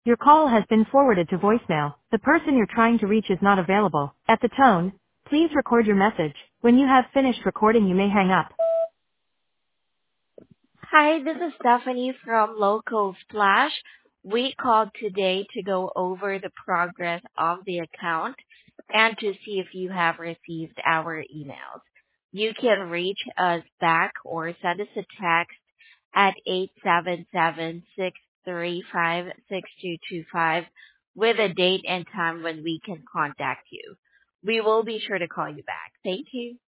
Your call has been forwarded to voicemail. The person you're trying to reach is not available. At the tone, please record your message. When you have finished recording, you may hang up. Hi, this is Stephanie from Local Splash. We called today to go over the progress of the account and to see if you have received our emails. You can reach us back or send us a text at 877-635-6225 with a date and time when we can contact you. We will be sure to call you back. Thank you.